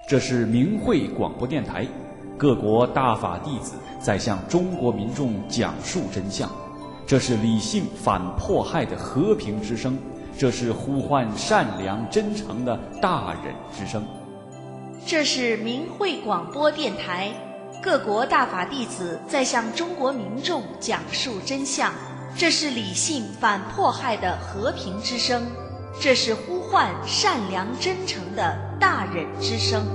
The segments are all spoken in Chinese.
这是明慧广播电台，各国大法弟子在向中国民众讲述真相。这是理性反迫害的和平之声，这是呼唤善良真诚的大忍之声。 这是明慧广播电台，各国大法弟子在向中国民众讲述真相。这是理性反迫害的和平之声，这是呼唤善良真诚的大忍之声。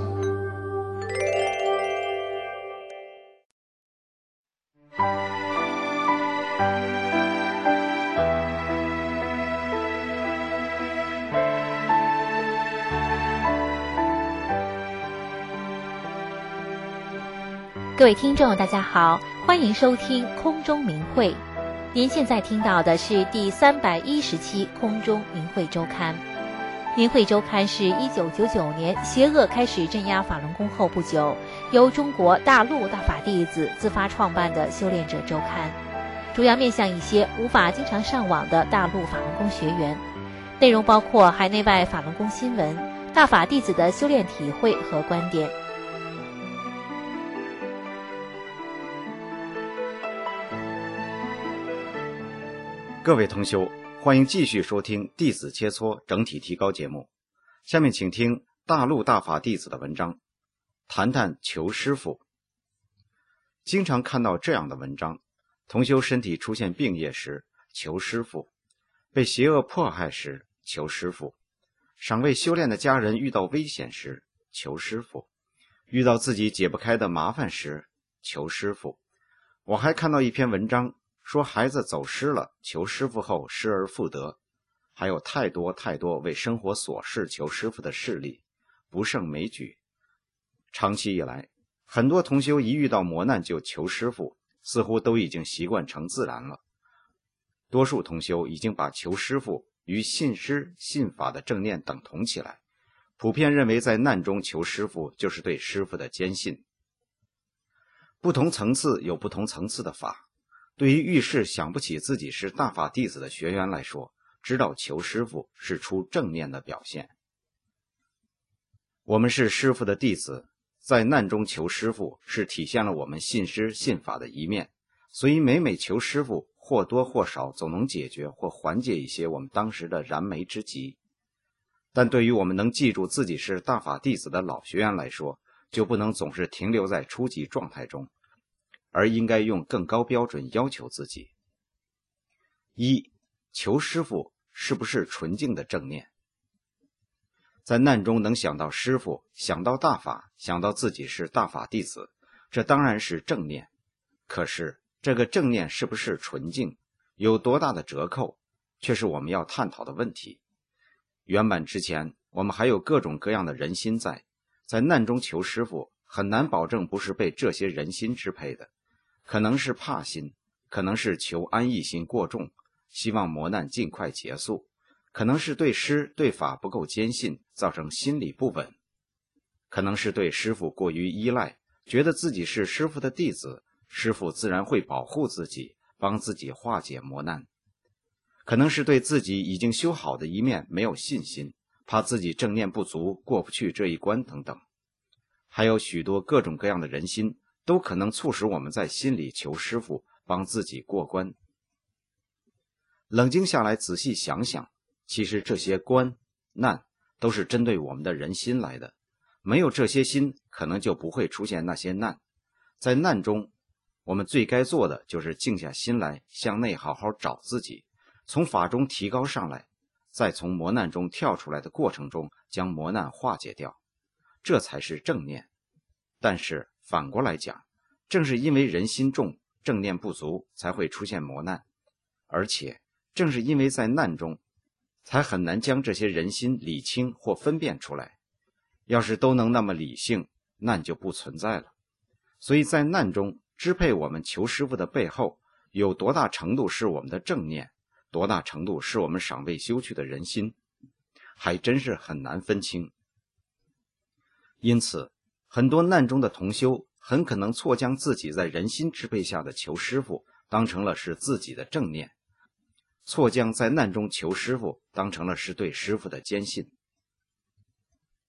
各位听众大家好，欢迎收听空中明慧。您现在听到的是第310期空中明慧周刊。明慧周刊是1999年邪恶开始镇压法轮功后不久，由中国大陆大法弟子自发创办的修炼者周刊，主要面向一些无法经常上网的大陆法轮功学员，内容包括海内外法轮功新闻、大法弟子的修炼体会和观点。 各位同修，欢迎继续收听《弟子切磋整体提高》节目。下面请听大陆大法弟子的文章，谈谈求师父。经常看到这样的文章：同修身体出现病业时求师父，被邪恶迫害时求师父，尚未修炼的家人遇到危险时求师父，遇到自己解不开的麻烦时求师父。我还看到一篇文章说孩子走失了，求师父后失而复得，还有太多为生活琐事求师父的事例，不胜枚举。长期以来，很多同修一遇到磨难就求师父，似乎都已经习惯成自然了。多数同修已经把求师父与信师信法的正念等同起来，普遍认为在难中求师父就是对师父的坚信。不同层次有不同层次的法，对于遇事想不起自己是大法弟子的学员来说，知道求师父是出正念的表现。我们是师父的弟子，在难中求师父是体现了我们信师信法的一面，所以每求师父或多或少总能解决或缓解一些我们当时的燃眉之急。但对于我们能记住自己是大法弟子的老学员来说，就不能总是停留在初级状态中，而应该用更高标准要求自己。一、求师父是不是纯净的正念？在难中能想到师父，想到大法，想到自己是大法弟子，这当然是正念。可是这个正念是不是纯净，有多大的折扣，却是我们要探讨的问题。圆满之前，我们还有各种各样的人心在难中求师父，很难保证不是被这些人心支配的。可能是怕心，可能是求安逸心过重，希望磨难尽快结束，可能是对师对法不够坚信，造成心理不稳，可能是对师父过于依赖，觉得自己是师父的弟子，师父自然会保护自己，帮自己化解磨难，可能是对自己已经修好的一面没有信心，怕自己正念不足，过不去这一关等等。还有许多各种各样的人心，都可能促使我们在心里求师父帮自己过关。冷静下来仔细想想，其实这些关难都是针对我们的人心来的，没有这些心，可能就不会出现那些难。在难中，我们最该做的就是静下心来，向内好好找自己，从法中提高上来，再从磨难中跳出来的过程中将磨难化解掉，这才是正念。但是反过来讲，正是因为人心重，正念不足，才会出现磨难，而且正是因为在难中，才很难将这些人心理清或分辨出来。要是都能那么理性，难就不存在了。所以在难中支配我们求师父的背后，有多大程度是我们的正念，多大程度是我们尚未修去的人心，还真是很难分清。因此很多难中的同修很可能错将自己在人心支配下的求师父当成了是自己的正念，错将在难中求师父当成了是对师父的坚信。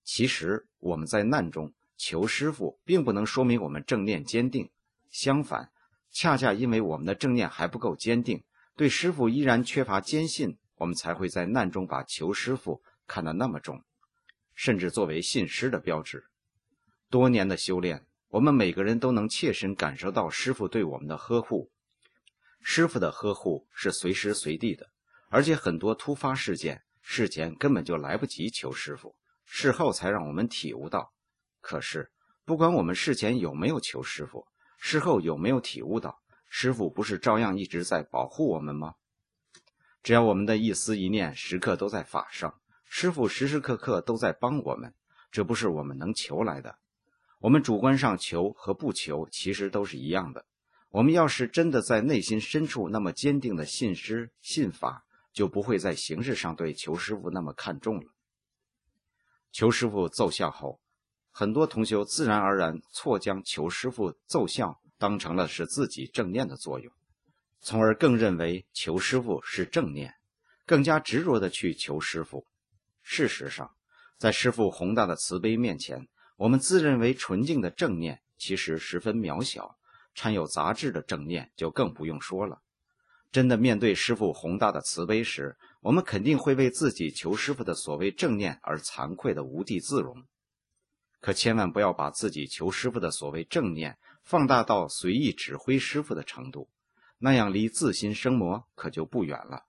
其实我们在难中求师父，并不能说明我们正念坚定，相反，恰恰因为我们的正念还不够坚定，对师父依然缺乏坚信，我们才会在难中把求师父看得那么重，甚至作为信师的标志。多年的修炼，我们每个人都能切身感受到师父对我们的呵护。师父的呵护是随时随地的，而且很多突发事件，事前根本就来不及求师父，事后才让我们体悟到。可是不管我们事前有没有求师父，事后有没有体悟到，师父不是照样一直在保护我们吗？只要我们的一思一念时刻都在法上，师父时时刻刻都在帮我们，这不是我们能求来的。我们主观上求和不求其实都是一样的。我们要是真的在内心深处那么坚定的信师信法，就不会在形式上对求师父那么看重了。求师父奏效后，很多同修自然而然错将求师父奏效当成了是自己正念的作用，从而更认为求师父是正念，更加执着地去求师父。事实上，在师父宏大的慈悲面前，我们自认为纯净的正念其实十分渺小，掺有杂质的正念就更不用说了。真的面对师父宏大的慈悲时，我们肯定会为自己求师父的所谓正念而惭愧的无地自容。可千万不要把自己求师父的所谓正念放大到随意指挥师父的程度，那样离自心生魔可就不远了。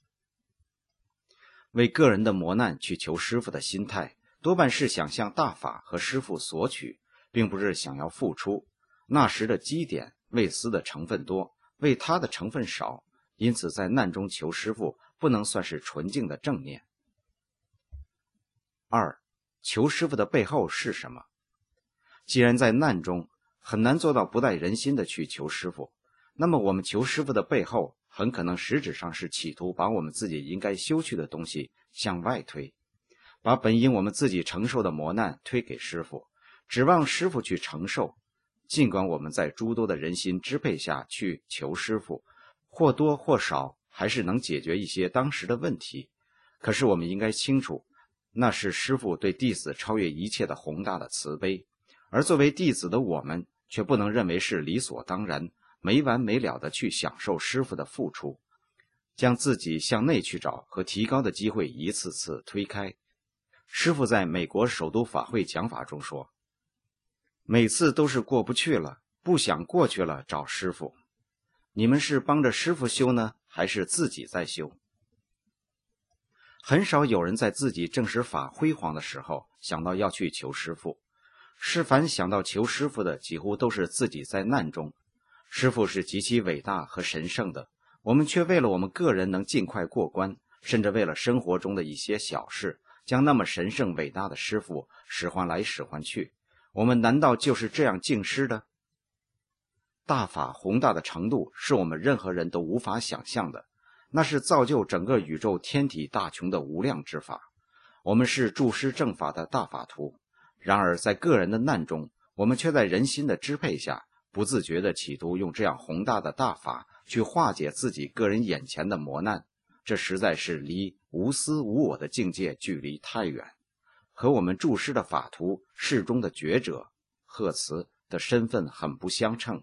为个人的磨难去求师父的心态，多半是想向大法和师父索取，并不是想要付出。那时的基点为私的成分多，为他的成分少，因此在难中求师父不能算是纯净的正念。二，求师父的背后是什么？既然在难中很难做到不带人心的去求师父，那么我们求师父的背后很可能实质上是企图把我们自己应该修去的东西向外推，把本应我们自己承受的磨难推给师父，指望师父去承受。尽管我们在诸多的人心支配下去求师父，或多或少还是能解决一些当时的问题，可是我们应该清楚，那是师父对弟子超越一切的宏大的慈悲，而作为弟子的我们却不能认为是理所当然，没完没了地去享受师父的付出，将自己向内去找和提高的机会一次次推开。师父在美国首都法会讲法中说，每次都是过不去了，不想过去了找师父。你们是帮着师父修呢，还是自己在修？很少有人在自己正使法辉煌的时候想到要去求师父，是凡想到求师父的，几乎都是自己在难中。师父是极其伟大和神圣的，我们却为了我们个人能尽快过关，甚至为了生活中的一些小事，将那么神圣伟大的师父使唤来使唤去。我们难道就是这样敬师的？大法宏大的程度是我们任何人都无法想象的，那是造就整个宇宙天体大穷的无量之法。我们是助师正法的大法徒，然而在个人的难中，我们却在人心的支配下，不自觉地企图用这样宏大的大法去化解自己个人眼前的磨难，这实在是离无私无我的境界距离太远，和我们助师的法徒世中的觉者贺慈的身份很不相称。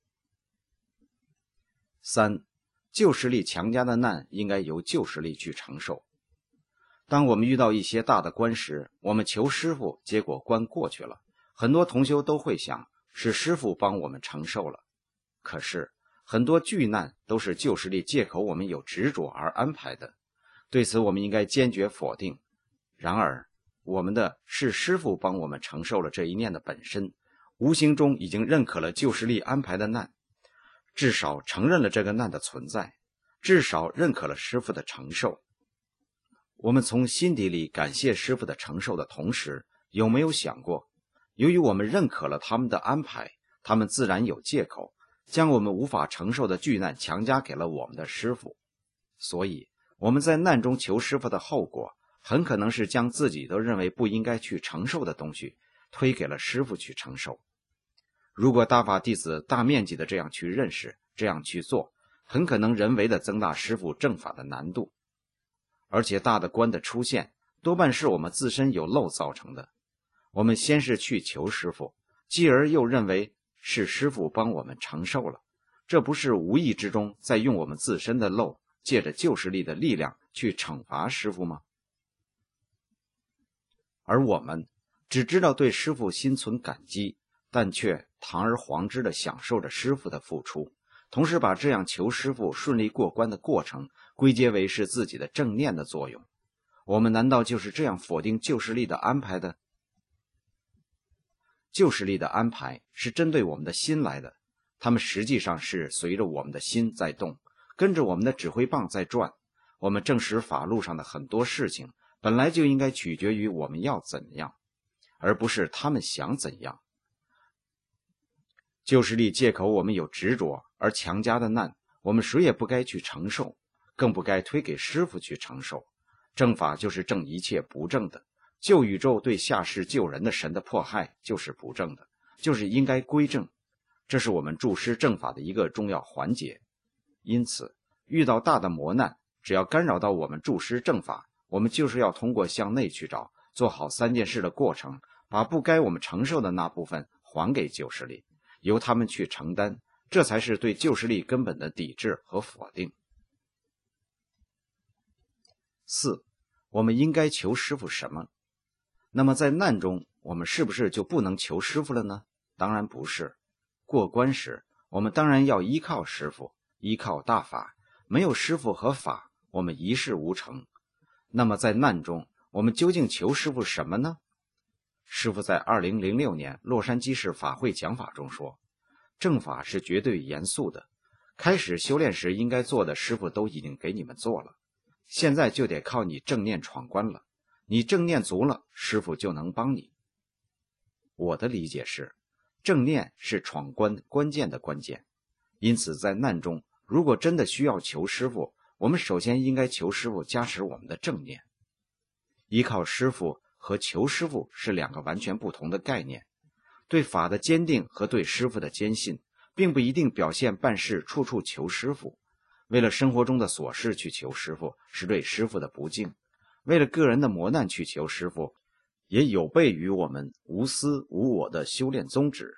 三，旧势力强加的难应该由旧势力去承受。当我们遇到一些大的关时，我们求师父，结果关过去了，很多同修都会想，是师父帮我们承受了。可是很多巨难都是旧势力借口我们有执着而安排的，对此我们应该坚决否定。然而我们的是师父帮我们承受了这一念的本身，无形中已经认可了旧势力安排的难，至少承认了这个难的存在，至少认可了师父的承受。我们从心底里感谢师父的承受的同时，有没有想过，由于我们认可了他们的安排，他们自然有借口，将我们无法承受的巨难强加给了我们的师父。所以我们在难中求师父的后果，很可能是将自己都认为不应该去承受的东西推给了师父去承受。如果大法弟子大面积的这样去认识，这样去做，很可能人为的增大师父正法的难度。而且大的关的出现多半是我们自身有漏造成的， 我们先是去求师父，继而又认为是师父帮我们承受了，这不是无意之中在用我们自身的漏，借着旧势力的力量去惩罚师父吗？而我们只知道对师父心存感激，但却堂而皇之地享受着师父的付出，同时把这样求师父顺利过关的过程归结为是自己的正念的作用。我们难道就是这样否定旧势力的安排的？旧势力的安排是针对我们的心来的，他们实际上是随着我们的心在动，跟着我们的指挥棒在转。我们正史法路上的很多事情本来就应该取决于我们要怎样，而不是他们想怎样。旧势力借口我们有执着而强加的难，我们谁也不该去承受，更不该推给师父去承受。正法就是正一切不正的，旧宇宙对下世救人的神的迫害就是不正的，就是应该归正，这是我们注师正法的一个重要环节。因此遇到大的磨难，只要干扰到我们注师正法，我们就是要通过向内去找，做好3件事的过程，把不该我们承受的那部分还给旧势力，由他们去承担，这才是对旧势力根本的抵制和否定。4. 我们应该求师父什么？那么在难中，我们是不是就不能求师父了呢？当然不是。过关时，我们当然要依靠师父，依靠大法，没有师父和法，我们一事无成。那么在难中，我们究竟求师父什么呢？师父在2006年洛杉矶市法会讲法中说，正法是绝对严肃的，开始修炼时应该做的师父都已经给你们做了，现在就得靠你正念闯关了，你正念足了，师父就能帮你。我的理解是，正念是闯关关键的关键，因此在难中，如果真的需要求师父，我们首先应该求师父加持我们的正念。依靠师父和求师父是2个完全不同的概念，对法的坚定和对师父的坚信，并不一定表现办事处处求师父。为了生活中的琐事去求师父，是对师父的不敬；为了个人的磨难去求师父，也有悖于我们无私无我的修炼宗旨。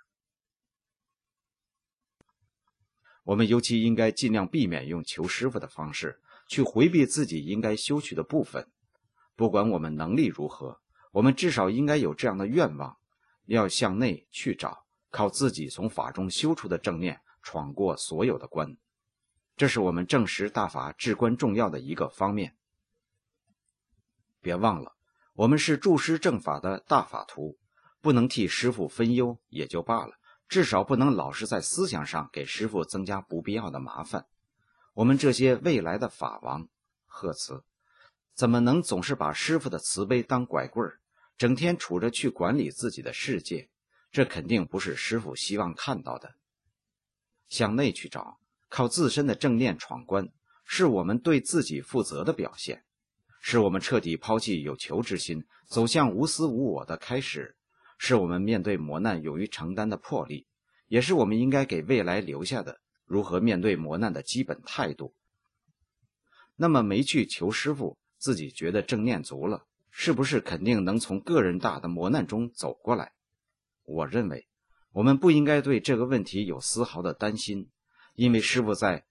我们尤其应该尽量避免用求师父的方式去回避自己应该修取的部分。不管我们能力如何，我们至少应该有这样的愿望，要向内去找，靠自己从法中修出的正念闯过所有的关。这是我们证实大法至关重要的一个方面。别忘了，我们是注师正法的大法徒，不能替师父分忧也就罢了，至少不能老是在思想上给师父增加不必要的麻烦。我们这些未来的法王，贺慈，怎么能总是把师父的慈悲当拐棍儿，整天杵着去管理自己的世界？这肯定不是师父希望看到的。向内去找，靠自身的正念闯关，是我们对自己负责的表现，是我们彻底抛弃有求之心，走向无私无我的开始，是我们面对磨难勇于承担的魄力，也是我们应该给未来留下的如何面对磨难的基本态度。那么没去求师父，自己觉得正念足了，是不是肯定能从个人大的磨难中走过来？我认为我们不应该对这个问题有丝毫的担心，因为师父在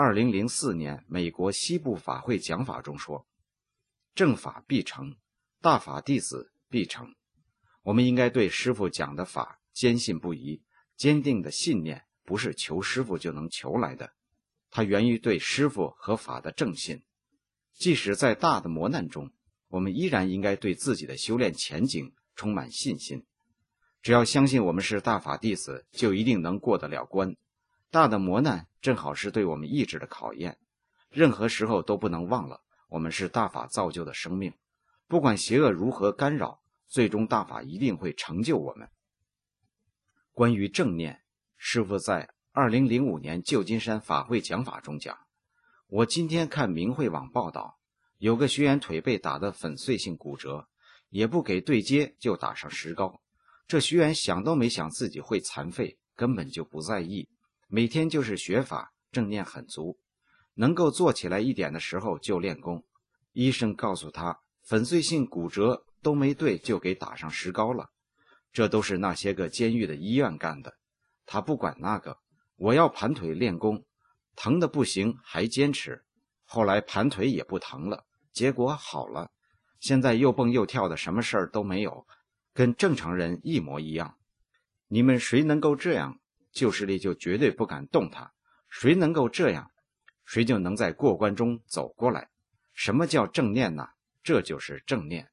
2004年美国西部法会讲法中说，正法必成，大法弟子必成。我们应该对师父讲的法坚信不疑，坚定的信念不是求师父就能求来的，它源于对师父和法的正信。即使在大的磨难中，我们依然应该对自己的修炼前景充满信心。只要相信我们是大法弟子，就一定能过得了关。大的磨难正好是对我们意志的考验，任何时候都不能忘了，我们是大法造就的生命，不管邪恶如何干扰，最终大法一定会成就我们。关于正念，师父在2005年旧金山法会讲法中讲，我今天看明慧网报道，有个学员腿被打得粉碎性骨折，也不给对接就打上石膏。这学员想都没想自己会残废，根本就不在意，每天就是学法，正念很足，能够做起来一点的时候就练功。医生告诉他粉碎性骨折都没对就给打上石膏了， 这都是那些个监狱的医院干的。他不管那个，我要盘腿练功，疼得不行还坚持，后来盘腿也不疼了，结果好了，现在又蹦又跳的，什么事儿都没有，跟正常人一模一样。你们谁能够这样，旧势力就绝对不敢动他，谁能够这样，谁就能在过关中走过来。什么叫正念呢？这就是正念。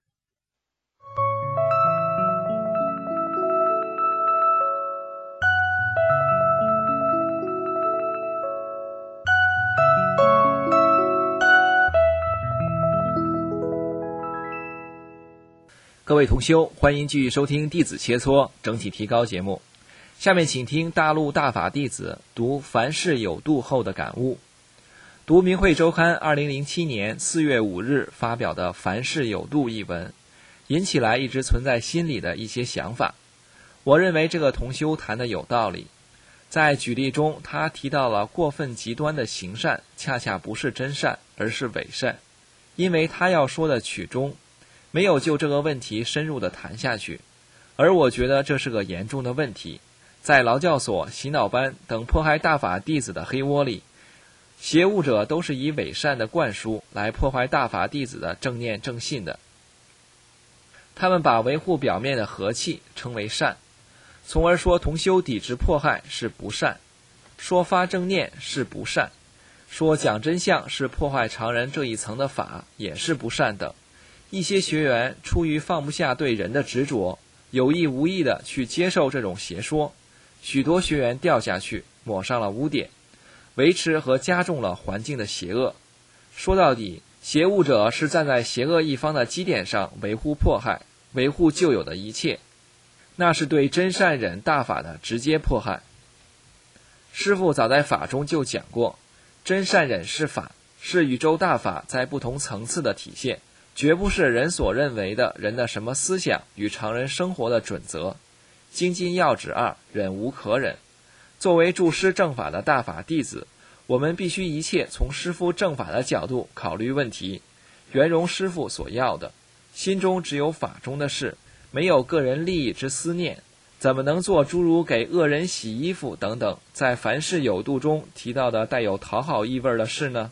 各位同修，欢迎继续收听弟子切磋整体提高节目。下面请听大陆大法弟子读凡事有度后的感悟。读明慧周刊2007年4月5日发表的凡事有度一文，引起来一直存在心里的一些想法。我认为这个同修谈的有道理。在举例中，他提到了过分极端的行善恰恰不是真善，而是伪善。因为他要说的曲中没有就这个问题深入的谈下去，而我觉得这是个严重的问题。在劳教所、洗脑班等迫害大法弟子的黑窝里，邪物者都是以伪善的灌输来破坏大法弟子的正念正信的。他们把维护表面的和气称为善，从而说同修抵制迫害是不善，说发正念是不善，说讲真相是破坏常人这一层的法也是不善等。一些学员出于放不下对人的执着，有意无意地去接受这种邪说，许多学员掉下去，抹上了污点，维持和加重了环境的邪恶。说到底，邪物者是站在邪恶一方的基点上维护迫害，维护旧有的一切，那是对真善忍大法的直接迫害。师父早在法中就讲过，真善忍是法，是宇宙大法在不同层次的体现，绝不是人所认为的人的什么思想与常人生活的准则。精进要旨2，忍无可忍。作为助师正法的大法弟子，我们必须一切从师父正法的角度考虑问题，圆融师父所要的，心中只有法中的事，没有个人利益之思念，怎么能做诸如给恶人洗衣服等等在凡事有度中提到的带有讨好意味的事呢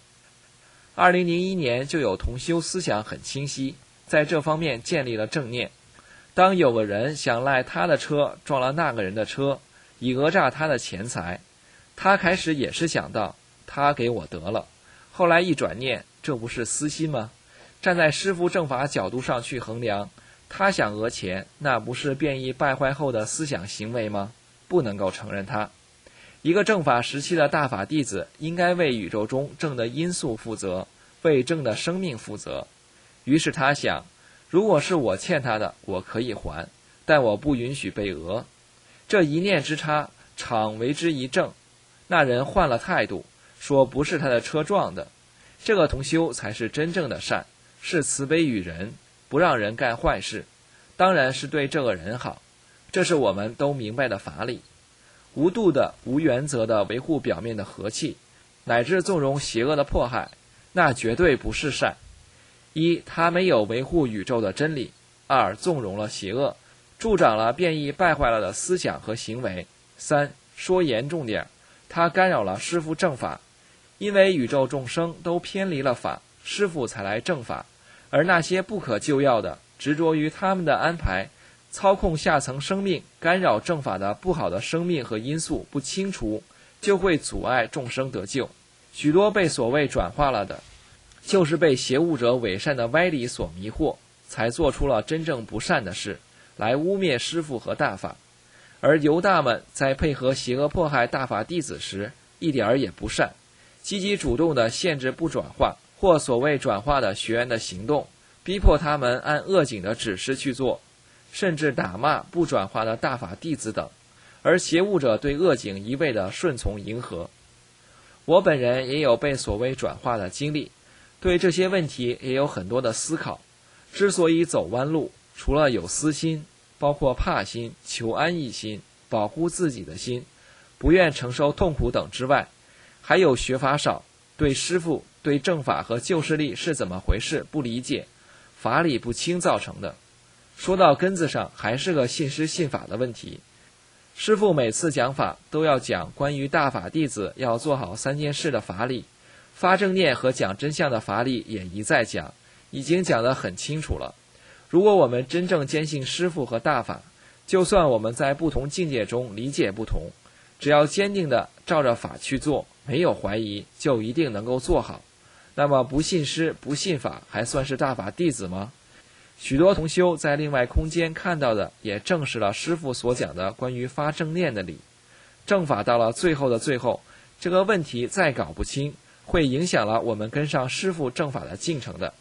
？2001年就有同修思想很清晰，在这方面建立了正念。当有个人想赖他的车撞了那个人的车，以讹诈他的钱财，他开始也是想到他给我得了，后来一转念，这不是私心吗？站在师父正法角度上去衡量，他想讹钱，那不是变异败坏后的思想行为吗？不能够承认他。一个正法时期的大法弟子应该为宇宙中正的因素负责，为正的生命负责。于是他想，如果是我欠他的，我可以还，但我不允许被讹。这一念之差，场为之一正。那人换了态度，说不是他的车撞的。这个同修才是真正的善，是慈悲于人，不让人干坏事，当然是对这个人好。这是我们都明白的法理。无度的、无原则的维护表面的和气，乃至纵容邪恶的迫害，那绝对不是善。一，他没有维护宇宙的真理；二，纵容了邪恶，助长了变异败坏了的思想和行为；三，说严重点，他干扰了师父正法。因为宇宙众生都偏离了法，师父才来正法，而那些不可救药的，执着于他们的安排，操控下层生命，干扰正法的不好的生命和因素不清除，就会阻碍众生得救。许多被所谓转化了的，就是被邪物者伪善的歪理所迷惑，才做出了真正不善的事，来污蔑师父和大法。而犹大们在配合邪恶迫害大法弟子时，一点儿也不善，积极主动地限制不转化或所谓转化的学员的行动，逼迫他们按恶警的指示去做，甚至打骂不转化的大法弟子等，而邪物者对恶警一味的顺从迎合。我本人也有被所谓转化的经历，对这些问题也有很多的思考。之所以走弯路，除了有私心，包括怕心、求安逸心、保护自己的心、不愿承受痛苦等之外，还有学法少，对师父、对正法和救世力是怎么回事不理解，法理不清造成的。 说到根子上，还是个信师信法的问题。师父每次讲法都要讲关于大法弟子要做好3件事的法理，发正念和讲真相的法理也一再讲，已经讲得很清楚了。如果我们真正坚信师父和大法，就算我们在不同境界中理解不同，只要坚定地照着法去做，没有怀疑，就一定能够做好。那么不信师不信法，还算是大法弟子吗？许多同修在另外空间看到的，也证实了师父所讲的关于发正念的理。正法到了最后的最后，这个问题再搞不清，会影响了我们跟上师父正法的进程的。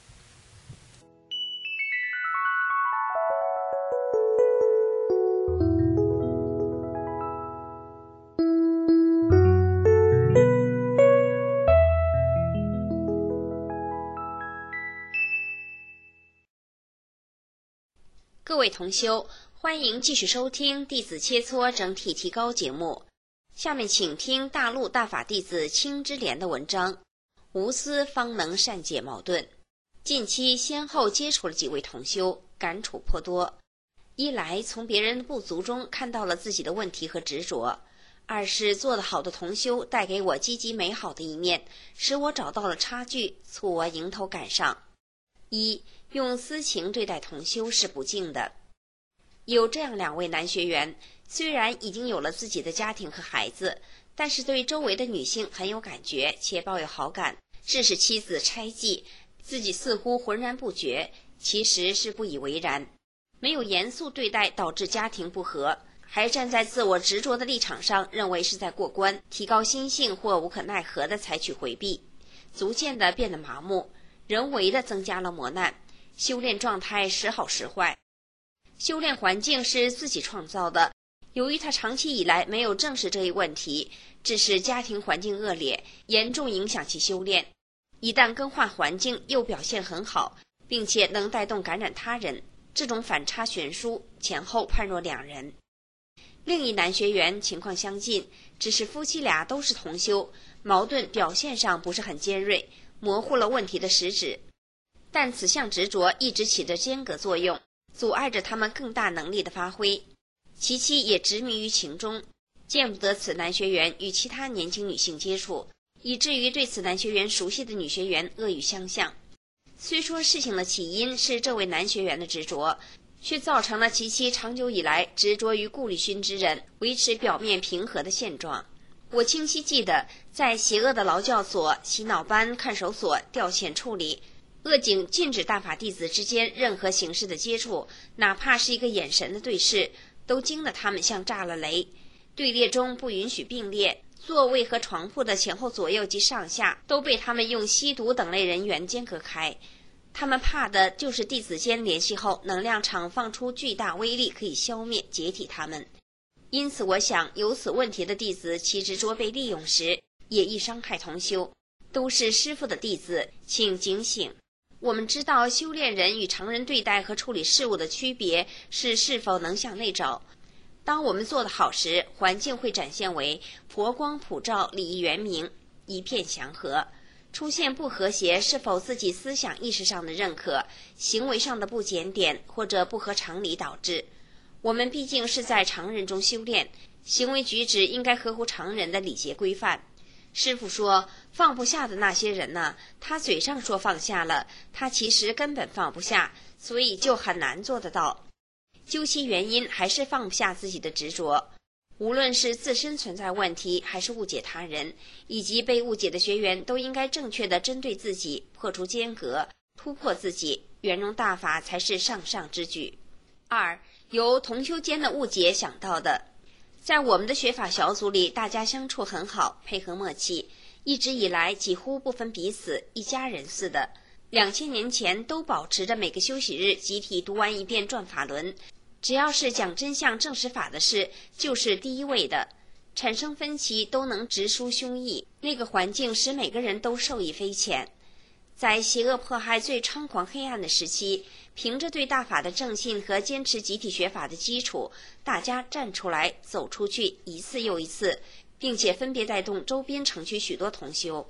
各位同修，欢迎继续收听弟子切磋整体提高节目。下面请听大陆大法弟子青之莲的文章，无私方能善解矛盾。近期先后接触了几位同修，感触颇多。一来从别人的不足中看到了自己的问题和执着，二是做得好的同修带给我积极美好的一面，使我找到了差距，促我迎头赶上。一，用私情对待同修是不敬的。有这样2位男学员，虽然已经有了自己的家庭和孩子，但是对周围的女性很有感觉，且抱有好感，致使妻子拆记，自己似乎浑然不觉，其实是不以为然，没有严肃对待，导致家庭不和，还站在自我执着的立场上，认为是在过关，提高心性或无可奈何地采取回避，逐渐地变得麻木，人为地增加了磨难，修炼状态时好时坏。修炼环境是自己创造的，由于他长期以来没有正视这一问题，致使家庭环境恶劣，严重影响其修炼。一旦更换环境又表现很好，并且能带动感染他人，这种反差悬殊，前后判若两人。另一男学员情况相近，只是夫妻俩都是同修，矛盾表现上不是很尖锐，模糊了问题的实质。但此项执着一直起着间隔作用，阻碍着他们更大能力的发挥。其妻也执迷于情中，见不得此男学员与其他年轻女性接触，以至于对此男学员熟悉的女学员恶语相向。虽说事情的起因是这位男学员的执着，却造成了其妻长久以来执着于顾立勋之人，维持表面平和的现状。我清晰记得，在邪恶的劳教所、洗脑班、看守所调遣处理，恶警禁止大法弟子之间任何形式的接触，哪怕是一个眼神的对视，都惊得他们像炸了雷。队列中不允许并列，座位和床铺的前后左右及上下都被他们用吸毒等类人员间隔开。他们怕的就是弟子间联系后能量场放出巨大威力，可以消灭解体他们。因此我想，有此问题的弟子其执着被利用时，也易伤害同修。都是师父的弟子，请警醒。我们知道修炼人与常人对待和处理事物的区别是否能向内找。当我们做得好时，环境会展现为佛光普照，礼义圆明，一片祥和。出现不和谐，是否自己思想意识上的认可，行为上的不检点或者不合常理导致。我们毕竟是在常人中修炼，行为举止应该合乎常人的礼节规范。师父说，放不下的那些人呢，他嘴上说放下了，他其实根本放不下，所以就很难做得到。究其原因，还是放不下自己的执着。无论是自身存在问题，还是误解他人，以及被误解的学员，都应该正确的针对自己，破除间隔，突破自己，圆融大法才是上上之举。二，由同修间的误解想到的。在我们的学法小组里，大家相处很好，配合默契，一直以来几乎不分彼此，一家人似的。2000年前都保持着每个休息日集体读完一遍转法轮，只要是讲真相证实法的事，就是第一位的。产生分歧都能直抒胸臆，那个环境使每个人都受益匪浅。在邪恶迫害最猖狂黑暗的时期，凭着对大法的正信和坚持集体学法的基础，大家站出来走出去，一次又一次，并且分别带动周边城区许多同修。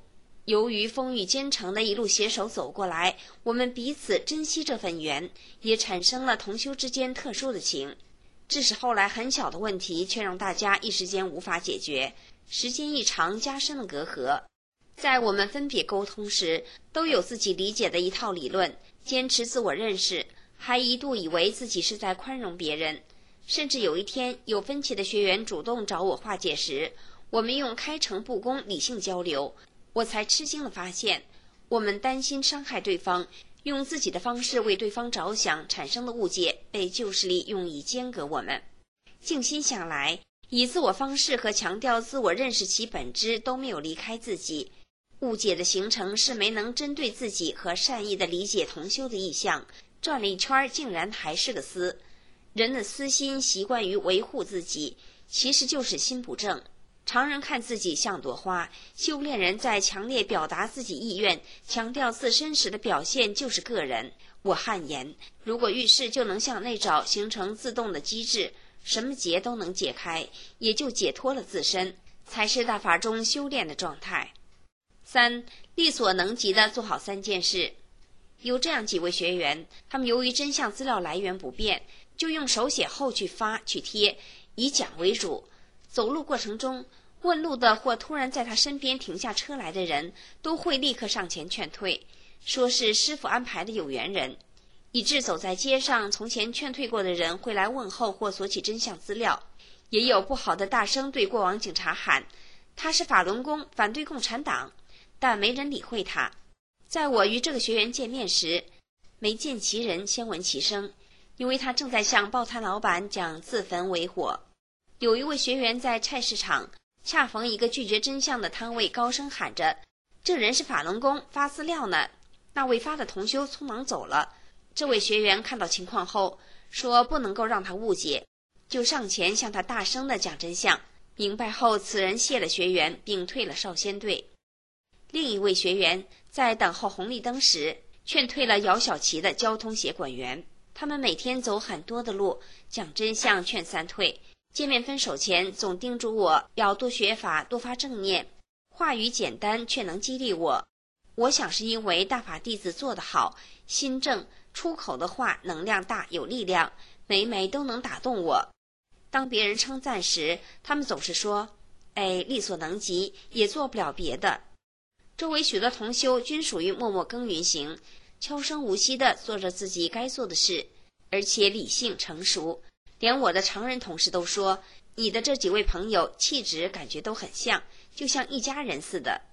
由于风雨兼程的一路携手走过来，我们彼此珍惜这份缘，也产生了同修之间特殊的情。致使后来很小的问题却让大家一时间无法解决，时间一长加深了隔阂。在我们分别沟通时，都有自己理解的一套理论，坚持自我认识，还一度以为自己是在宽容别人。甚至有一天，有分歧的学员主动找我化解时，我们用开诚布公理性交流，我才吃惊地发现，我们担心伤害对方，用自己的方式为对方着想产生的误解，被旧势力用以间隔我们。静心想来，以自我方式和强调自我认识其本质都没有离开自己。误解的形成是没能针对自己和善意的理解同修的意向，转了一圈竟然还是个私。人的私心习惯于维护自己，其实就是心不正。常人看自己像朵花，修炼人在强烈表达自己意愿，强调自身时的表现就是个人。我汗颜，如果遇事就能像内爪形成自动的机制，什么结都能解开，也就解脱了自身，才是大法中修炼的状态。3. 力所能及的做好3件事。有这样几位学员，他们由于真相资料来源不便，就用手写后去发去贴，以讲为主。走路过程中，问路的或突然在他身边停下车来的人，都会立刻上前劝退，说是师父安排的有缘人，以致走在街上，从前劝退过的人会来问候或索取真相资料。也有不好的大声对过往警察喊，他是法轮功，反对共产党，但没人理会他。在我与这个学员见面时，没见其人先闻其声，因为他正在向报摊老板讲自焚为火。有一位学员在菜市场，恰逢一个拒绝真相的摊位，高声喊着，这人是法轮功，发资料呢。那位发的同修匆忙走了。这位学员看到情况后，说不能够让他误解，就上前向他大声地讲真相。明白后，此人谢了学员，并退了少先队。另一位学员在等候红绿灯时，劝退了姚小琪的交通协管员。他们每天走很多的路，讲真相劝3退。见面分手前，总叮嘱我要多学法，多发正念，话语简单却能激励我。我想是因为大法弟子做得好，心正，出口的话能量大，有力量，每每都能打动我。当别人称赞时，他们总是说，力所能及，也做不了别的。周围许多同修均属于默默耕耘型，悄声无息地做着自己该做的事，而且理性成熟。连我的常人同事都说，你的这几位朋友气质感觉都很像，就像一家人似的。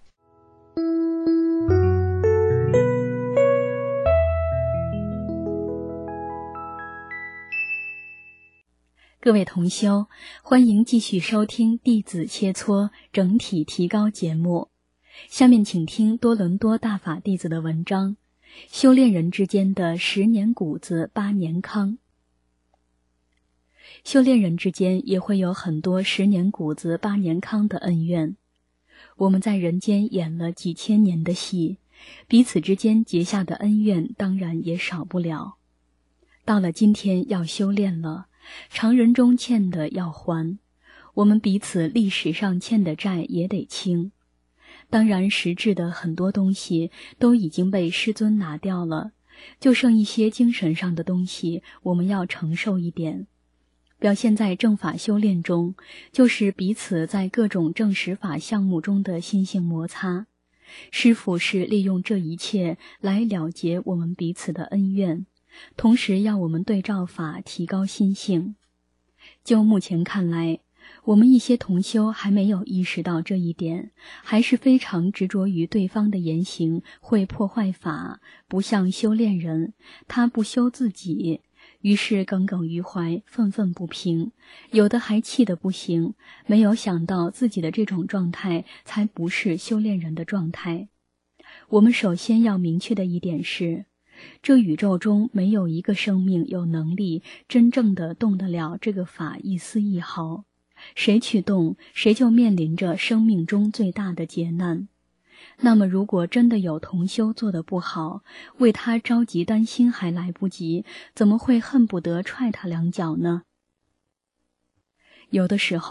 各位同修，欢迎继续收听弟子切磋整体提高节目。下面请听多伦多大法弟子的文章，修炼人之间的10年谷子8年糠。修炼人之间也会有很多10年谷子8年糠的恩怨。我们在人间演了几千年的戏，彼此之间结下的恩怨当然也少不了。到了今天要修炼了，常人中欠的要还，我们彼此历史上欠的债也得清。当然实质的很多东西都已经被师尊拿掉了，就剩一些精神上的东西，我们要承受一点。表现在正法修炼中，就是彼此在各种正实法项目中的心性摩擦。师父是利用这一切来了结我们彼此的恩怨，同时要我们对照法提高心性。就目前看来，我们一些同修还没有意识到这一点，还是非常执着于对方的言行会破坏法，不像修炼人，他不修自己，于是耿耿于怀，愤愤不平，有的还气得不行，没有想到自己的这种状态才不是修炼人的状态。我们首先要明确的一点是，这宇宙中没有一个生命有能力真正的动得了这个法一丝一毫，谁去动，谁就面临着生命中最大的劫难。那么如果真的有同修做得不好，为他着急担心还来不及，怎么会恨不得踹他2脚呢？有的时候，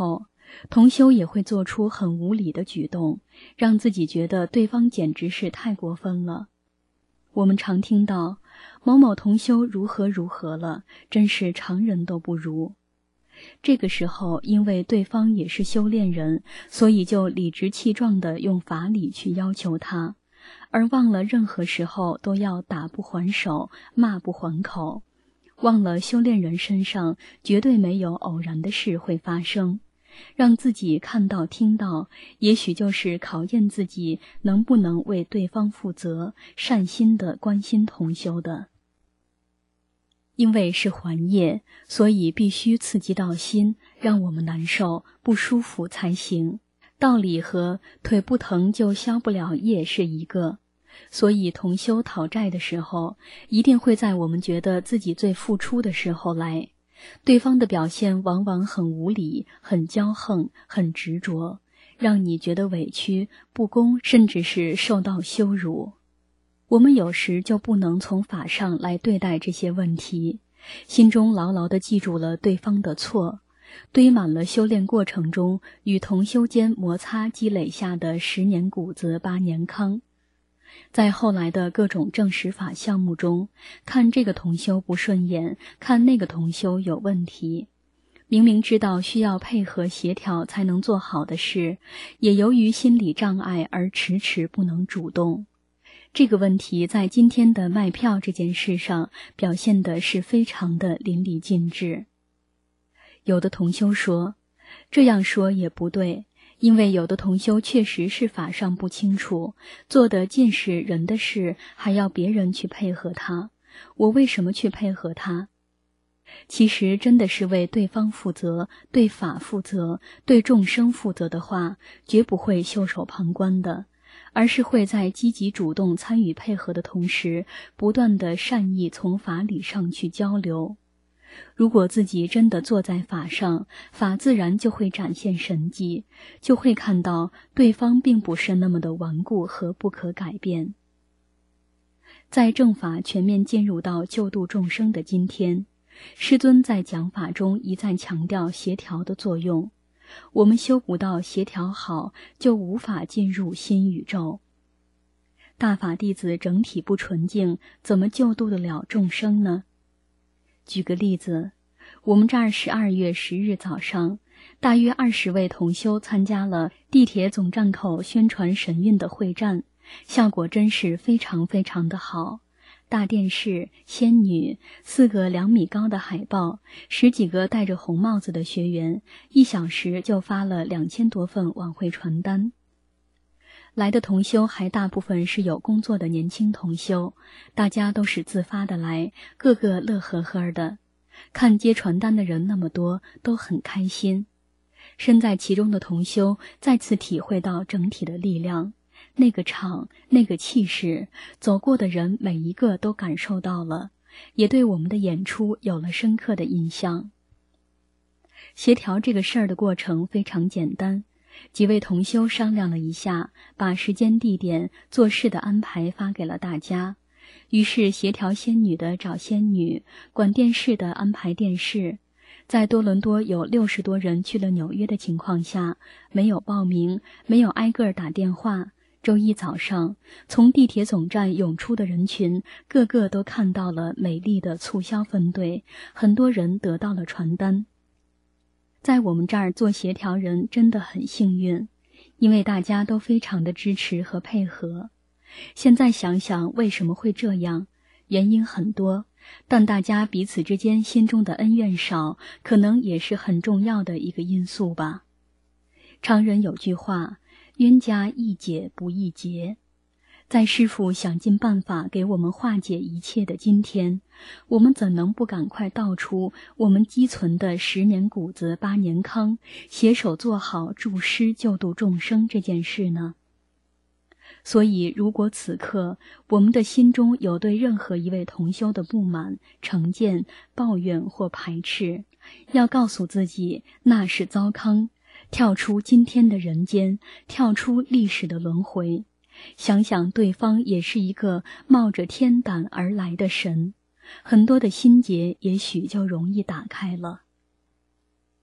同修也会做出很无理的举动，让自己觉得对方简直是太过分了。我们常听到某某同修如何如何了，真是常人都不如。这个时候，因为对方也是修炼人，所以就理直气壮地用法理去要求他，而忘了任何时候都要打不还手，骂不还口，忘了修炼人身上绝对没有偶然的事会发生，让自己看到听到，也许就是考验自己能不能为对方负责，善心的关心同修的。因为是还业，所以必须刺激到心，让我们难受不舒服才行。道理和腿不疼就消不了业是一个，所以同修讨债的时候，一定会在我们觉得自己最付出的时候来。对方的表现往往很无理，很骄横，很执着，让你觉得委屈、不公，甚至是受到羞辱。我们有时就不能从法上来对待这些问题，心中牢牢地记住了对方的错，堆满了修炼过程中与同修间摩擦积累下的10年谷子8年糠。在后来的各种证实法项目中，看这个同修不顺眼，看那个同修有问题，明明知道需要配合协调才能做好的事，也由于心理障碍而迟迟不能主动。这个问题在今天的卖票这件事上表现的是非常的淋漓尽致。有的同修说，这样说也不对，因为有的同修确实是法上不清楚，做的尽是人的事，还要别人去配合他，我为什么去配合他？其实真的是为对方负责，对法负责，对众生负责的话，绝不会袖手旁观的，而是会在积极主动参与配合的同时，不断的善意从法理上去交流。如果自己真的坐在法上，法自然就会展现神迹，就会看到对方并不是那么的顽固和不可改变。在正法全面进入到救度众生的今天，师尊在讲法中一再强调协调的作用，我们修不到协调好，就无法进入新宇宙。大法弟子整体不纯净，怎么救度得了众生呢？举个例子，我们这儿12月10日早上，大约20位同修参加了地铁总站口宣传神韵的会战，效果真是非常非常的好。大电视、仙女、4个2米高的海报，10几个戴着红帽子的学员，1小时就发了2000多份晚会传单。来的同修还大部分是有工作的年轻同修，大家都是自发的来，个个乐呵呵的。看接传单的人那么多，都很开心。身在其中的同修再次体会到整体的力量，那个场，那个气势，走过的人每一个都感受到了，也对我们的演出有了深刻的印象。协调这个事儿的过程非常简单，几位同修商量了一下，把时间地点做事的安排发给了大家，于是协调仙女的找仙女，管电视的安排电视。在多伦多有60多人去了纽约的情况下，没有报名，没有挨个打电话，周一早上从地铁总站涌出的人群，个个都看到了美丽的促销分队，很多人得到了传单。在我们这儿做协调人真的很幸运，因为大家都非常的支持和配合。现在想想为什么会这样，原因很多，但大家彼此之间心中的恩怨少，可能也是很重要的一个因素吧。常人有句话，冤家宜解不宜结。在师父想尽办法给我们化解一切的今天，我们怎能不赶快道出我们积存的10年谷子8年糠，携手做好助师救度众生这件事呢？所以如果此刻我们的心中有对任何一位同修的不满、成见、抱怨或排斥，要告诉自己那是糟糠，跳出今天的人间，跳出历史的轮回，想想对方也是一个冒着天胆而来的神，很多的心结也许就容易打开了。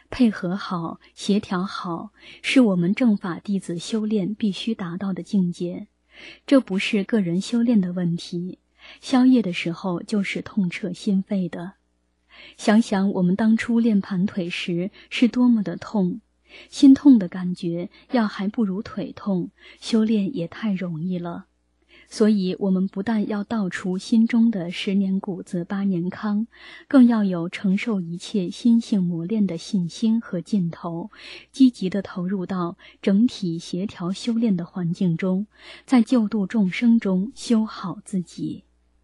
配合好、协调好，是我们正法弟子修炼必须达到的境界。这不是个人修炼的问题，宵夜的时候就是痛彻心扉的。想想我们当初练盘腿时是多么的痛，心痛的感觉要还不如腿痛，修炼也太容易了。所以我们不但要道出心中的10年谷子8年糠，更要有承受一切心性磨练的信心和劲头，积极地投入到整体协调修炼的环境中，在救度众生中修好自己。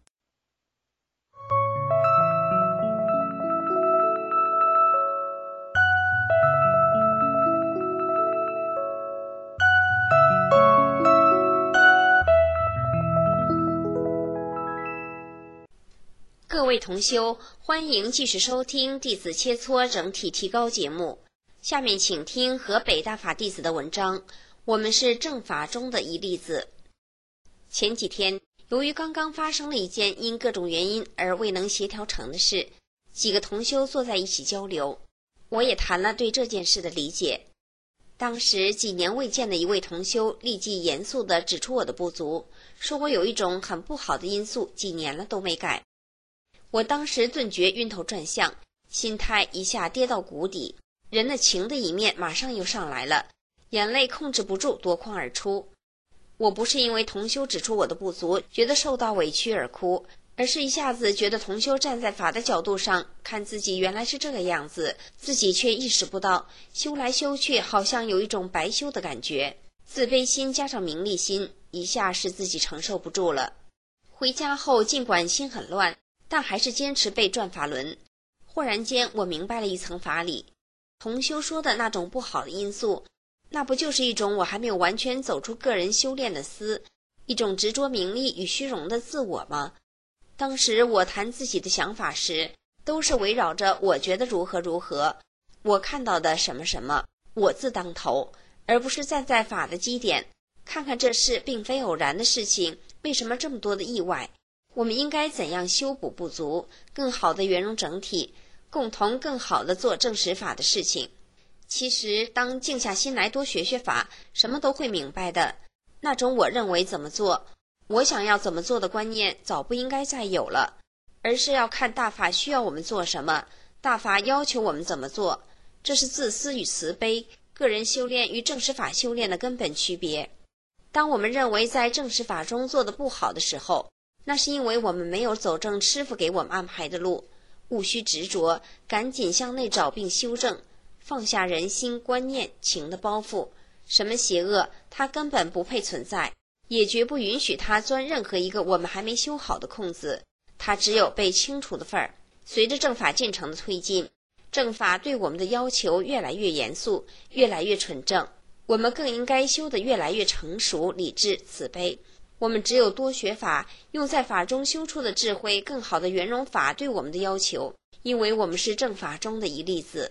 各位同修，欢迎继续收听弟子切磋整体提高节目。下面请听河北大法弟子的文章，我们是正法中的一粒子。前几天，由于刚刚发生了一件因各种原因而未能协调成的事，几个同修坐在一起交流，我也谈了对这件事的理解。当时几年未见的一位同修立即严肃地指出我的不足，说我有一种很不好的因素，几年了都没改。我当时顿觉晕头转向，心态一下跌到谷底，人的情的一面马上又上来了，眼泪控制不住夺眶而出。我不是因为同修指出我的不足觉得受到委屈而哭，而是一下子觉得同修站在法的角度上看自己原来是这个样子，自己却意识不到，修来修去好像有一种白修的感觉，自卑心加上名利心，一下使自己承受不住了。回家后尽管心很乱，但还是坚持背转法轮。忽然间我明白了一层法理，同修说的那种不好的因素，那不就是一种我还没有完全走出个人修炼的思，一种执着名利与虚荣的自我吗？当时我谈自己的想法时，都是围绕着我觉得如何如何，我看到的什么什么，我自当头，而不是站在法的基点，看看这事并非偶然的事情，为什么这么多的意外，我们应该怎样修补不足，更好地圆融整体，共同更好地做正实法的事情。其实当静下心来多学学法，什么都会明白的。那种我认为怎么做，我想要怎么做的观念早不应该再有了，而是要看大法需要我们做什么，大法要求我们怎么做。这是自私与慈悲，个人修炼与正实法修炼的根本区别。当我们认为在正实法中做得不好的时候，那是因为我们没有走正师父给我们安排的路，务须执着，赶紧向内找并修正，放下人心观念情的包袱，什么邪恶它根本不配存在，也绝不允许它钻任何一个我们还没修好的空子，它只有被清除的份儿。随着正法进程的推进，正法对我们的要求越来越严肃，越来越纯正，我们更应该修得越来越成熟、理智、慈悲。我们只有多学法，用在法中修出的智慧，更好的圆融法对我们的要求，因为我们是正法中的一粒子。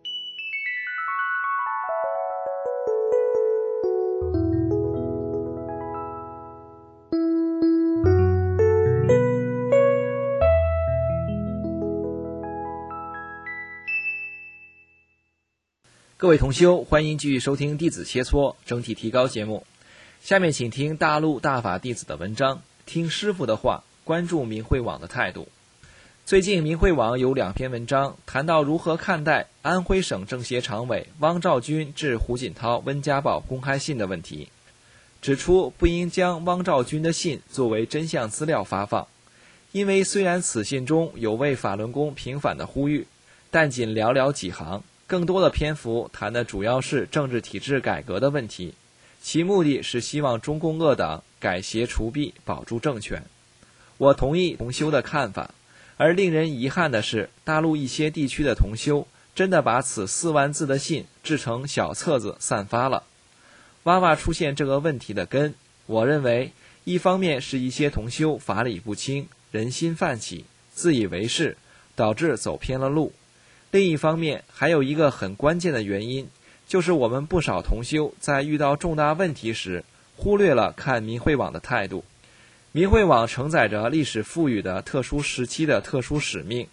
各位同修，欢迎继续收听弟子切磋整体提高节目。下面请听大陆大法弟子的文章，听师父的话，关注明慧网的态度。最近明慧网有2篇文章谈到如何看待安徽省政协常委汪兆军致胡锦涛温家宝公开信的问题，指出不应将汪兆军的信作为真相资料发放，因为虽然此信中有为法轮功平反的呼吁，但仅寥寥几行，更多的篇幅谈的主要是政治体制改革的问题，其目的是希望中共恶党改邪除弊，保住政权。我同意同修的看法，而令人遗憾的是，大陆一些地区的同修真的把此4万字的信制成小册子散发了。哇哇出现这个问题的根，我认为一方面是一些同修法理不清，人心泛起，自以为是，导致走偏了路。另一方面还有一个很关键的原因，就是我们不少同修在遇到重大问题时，忽略了看明慧网的态度。明慧网承载着历史赋予的特殊时期的特殊使命，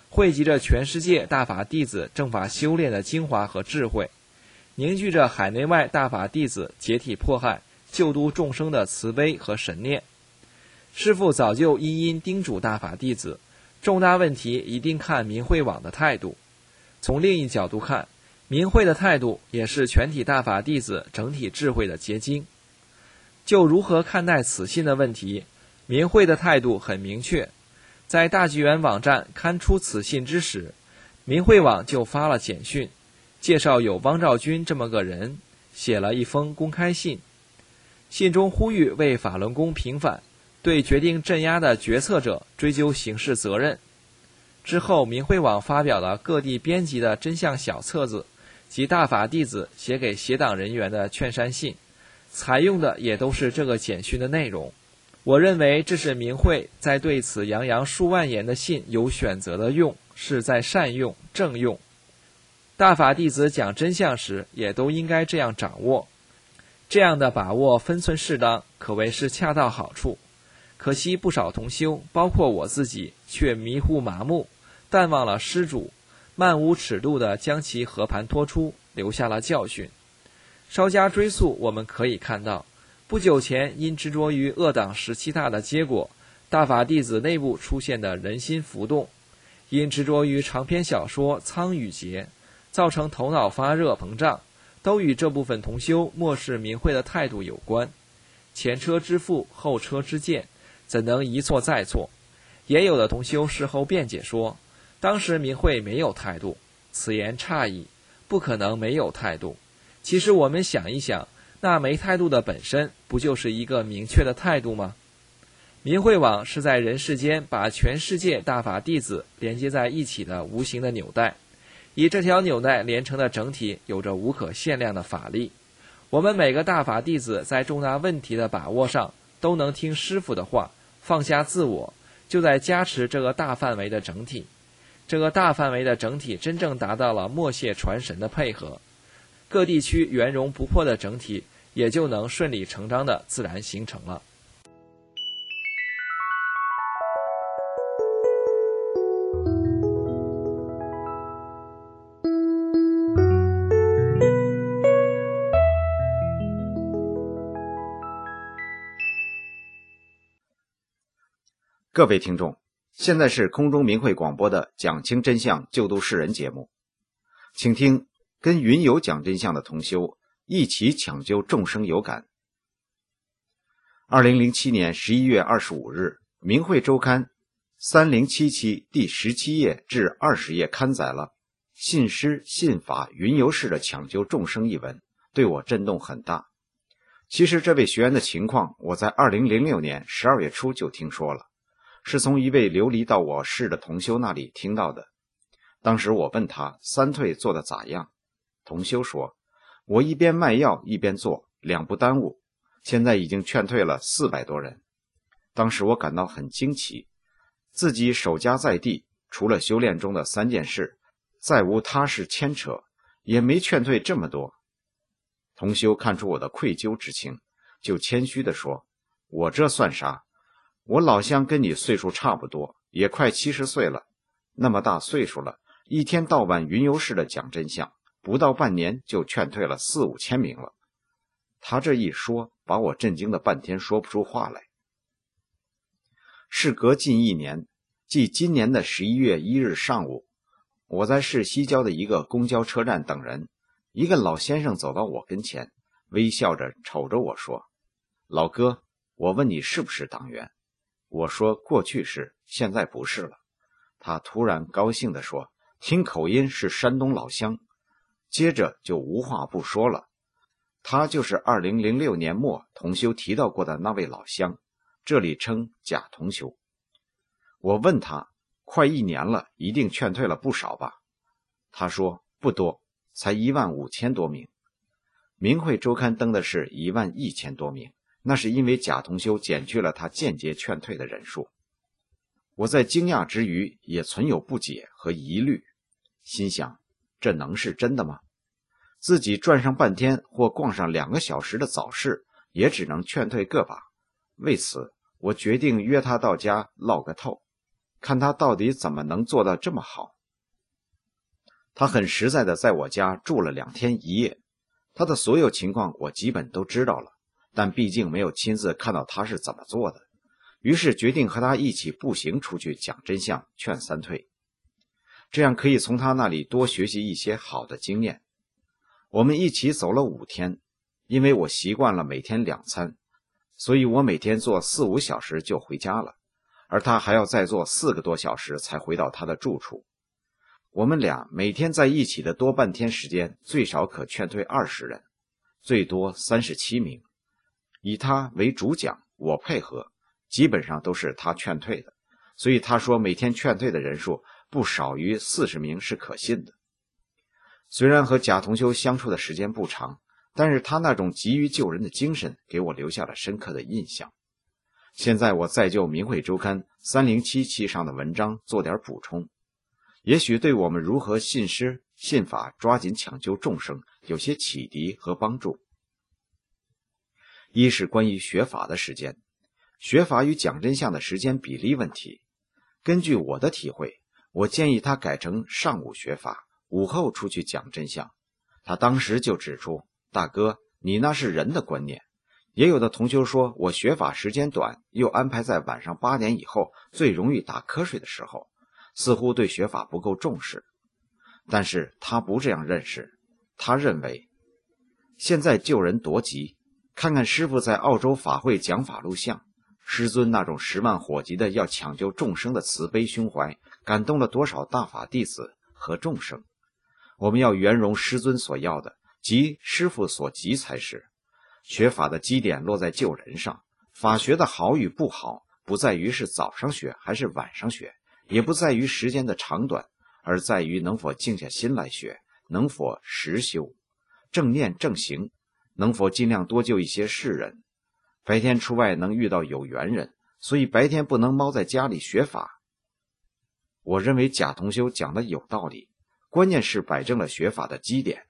汇集着全世界大法弟子正法修炼的精华和智慧，凝聚着海内外大法弟子解体迫害、救度众生的慈悲和神念。师父早就一因叮嘱大法弟子，重大问题一定看明慧网的态度。从另一角度看，明慧的态度也是全体大法弟子整体智慧的结晶。就如何看待此信的问题，明慧的态度很明确。在大纪元网站刊出此信之时，明慧网就发了简讯，介绍有汪兆军这么个人，写了一封公开信。信中呼吁为法轮功平反，对决定镇压的决策者追究刑事责任。之后，明慧网发表了各地编辑的真相小册子及大法弟子写给协党人员的劝善信，采用的也都是这个简讯的内容。我认为这是明慧在对此洋洋数万言的信有选择的用，是在善用、正用。大法弟子讲真相时也都应该这样掌握，这样的把握分寸适当，可谓是恰到好处。可惜不少同修，包括我自己，却迷糊麻木，淡忘了施主，漫无尺度地将其和盘托出，留下了教训。稍加追溯，我们可以看到，不久前因执着于恶党17大的结果，大法弟子内部出现的人心浮动；因执着于长篇小说《苍与劫》，造成头脑发热膨胀，都与这部分同修漠视明慧的态度有关。前车之覆，后车之鉴，怎能一错再错？也有的同修事后辩解说，当时明慧没有态度，此言差矣，不可能没有态度。其实我们想一想，那没态度的本身不就是一个明确的态度吗？明慧网是在人世间把全世界大法弟子连接在一起的无形的纽带，以这条纽带连成的整体有着无可限量的法力。我们每个大法弟子在重大问题的把握上都能听师父的话，放下自我，就在加持这个大范围的整体。这个大范围的整体真正达到了默谢传神的配合，各地区圆融不破的整体也就能顺理成章地自然形成了。 各位听众，现在是空中明慧广播的讲清真相救度世人节目，请听跟云游讲真相的同修一起抢救众生有感。2007年11月25日，明慧周刊307期第17页至20页刊载了信师信法云游式的抢救众生一文，对我震动很大。其实这位学员的情况，我在2006年12月初就听说了，是从一位流离到我市的同修那里听到的。当时我问他三退做得咋样，同修说，我一边卖药一边做，两不耽误，现在已经劝退了400多人。当时我感到很惊奇，自己守家在地，除了修炼中的3件事，再无他事牵扯，也没劝退这么多。同修看出我的愧疚之情，就谦虚地说，我这算啥？我老乡跟你岁数差不多，也快70岁了，那么大岁数了，一天到晚云游式的讲真相，不到半年就劝退了4、5千名了。他这一说，把我震惊的半天说不出话来。事隔近1年，即今年的11月1日上午，我在市西郊的一个公交车站等人，一个老先生走到我跟前，微笑着瞅着我说，老哥，我问你是不是党员？我说过去是，现在不是了。他突然高兴地说，听口音是山东老乡，接着就无话不说了。他就是2006年末同修提到过的那位老乡，这里称贾同修。我问他，快1年了，一定劝退了不少吧？他说不多，才15000多名。明慧周刊登的是11000多名，那是因为贾同修减去了他间接劝退的人数。我在惊讶之余也存有不解和疑虑，心想这能是真的吗？自己转上半天或逛上2个小时的早市，也只能劝退个把。为此我决定约他到家唠个透。 看他到底怎么能做到这么好。他很实在的在我家住了2天1夜，他的所有情况我基本都知道了，但毕竟没有亲自看到他是怎么做的，于是决定和他一起步行出去讲真相，劝三退，这样可以从他那里多学习一些好的经验。我们一起走了5天，因为我习惯了每天2餐，所以我每天坐4、5小时就回家了，而他还要再坐4个多小时才回到他的住处。我们俩每天在一起的多半天时间，最少可劝退20人，最多37名。以他为主讲，我配合，基本上都是他劝退的，所以他说每天劝退的人数不少于40名是可信的。虽然和贾同修相处的时间不长，但是他那种急于救人的精神给我留下了深刻的印象。现在我再就《明慧周刊》307期上的文章做点补充，也许对我们如何信师信法抓紧抢救众生有些启迪和帮助。一是关于学法的时间，学法与讲真相的时间比例问题。根据我的体会，我建议他改成上午学法，午后出去讲真相。他当时就指出，大哥，你那是人的观念。也有的同修说，我学法时间短，又安排在晚上8点以后最容易打瞌睡的时候，似乎对学法不够重视。但是他不这样认识，他认为现在救人多急，看看师父在澳洲法会讲法录像，师尊那种10万火急的要抢救众生的慈悲胸怀，感动了多少大法弟子和众生。我们要圆融师尊所要的，即师父所急才是。学法的基点落在救人上，法学的好与不好，不在于是早上学还是晚上学，也不在于时间的长短，而在于能否静下心来学，能否实修，正念正行，能否尽量多救一些世人。白天出外能遇到有缘人，所以白天不能猫在家里学法。我认为贾同修讲的有道理，关键是摆正了学法的基点。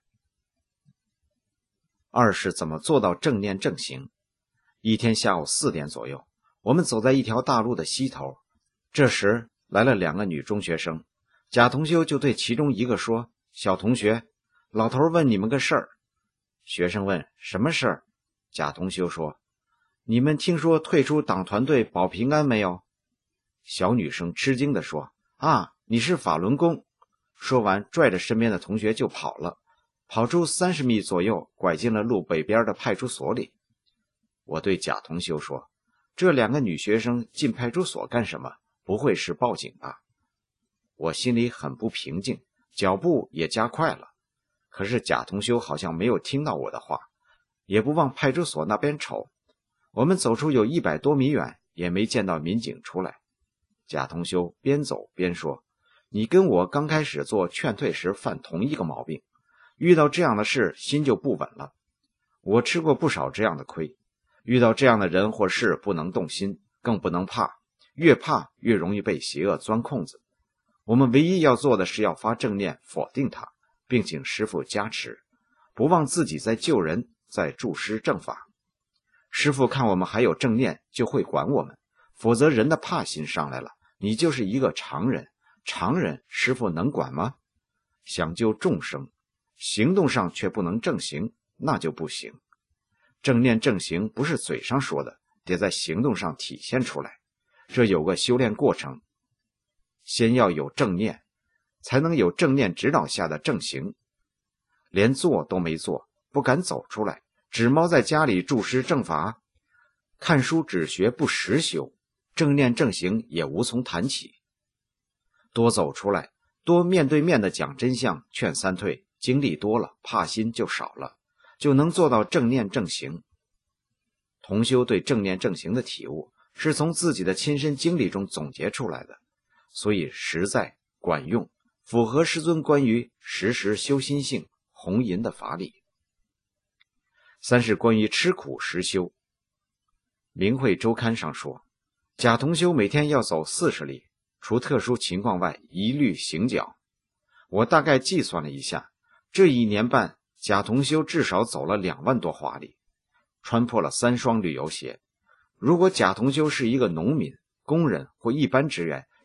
二是怎么做到正念正行。一天下午4点左右，我们走在一条大路的西头，这时来了2个女中学生，贾同修就对其中一个说，小同学，老头问你们个事儿。学生问，什么事儿？贾同修说，你们听说退出党团队保平安没有？小女生吃惊地说，啊，你是法轮功。说完拽着身边的同学就跑了，跑出30米左右，拐进了路北边的派出所里。我对贾同修说，这2个女学生进派出所干什么？不会是报警吧？我心里很不平静，脚步也加快了。可是贾同修好像没有听到我的话，也不往派出所那边瞅。我们走出有100多米远，也没见到民警出来。贾同修边走边说，你跟我刚开始做劝退时犯同一个毛病，遇到这样的事心就不稳了。我吃过不少这样的亏，遇到这样的人或事不能动心，更不能怕，越怕越容易被邪恶钻空子。我们唯一要做的是要发正念否定它，并请师父加持，不忘自己在救人，在助师正法。师父看我们还有正念，就会管我们，否则人的怕心上来了，你就是一个常人，常人师父能管吗？想救众生，行动上却不能正行，那就不行。正念正行不是嘴上说的，得在行动上体现出来，这有个修炼过程。先要有正念，才能有正念指导下的正行。连做都没做，不敢走出来，只猫在家里助师正法，看书只学不实修，正念正行也无从谈起。多走出来，多面对面的讲真相，劝三退，经历多了，怕心就少了，就能做到正念正行。同修对正念正行的体悟，是从自己的亲身经历中总结出来的，所以实在管用，符合师尊关于时时修心性弘淫的法理。三是关于吃苦实修。明慧周刊上说，贾同修每天要走40里，除特殊情况外一律行脚。我大概计算了一下，这1年半贾同修至少走了2万多华里，穿破了3双旅游鞋。如果贾同修是一个农民、工人或一般职员，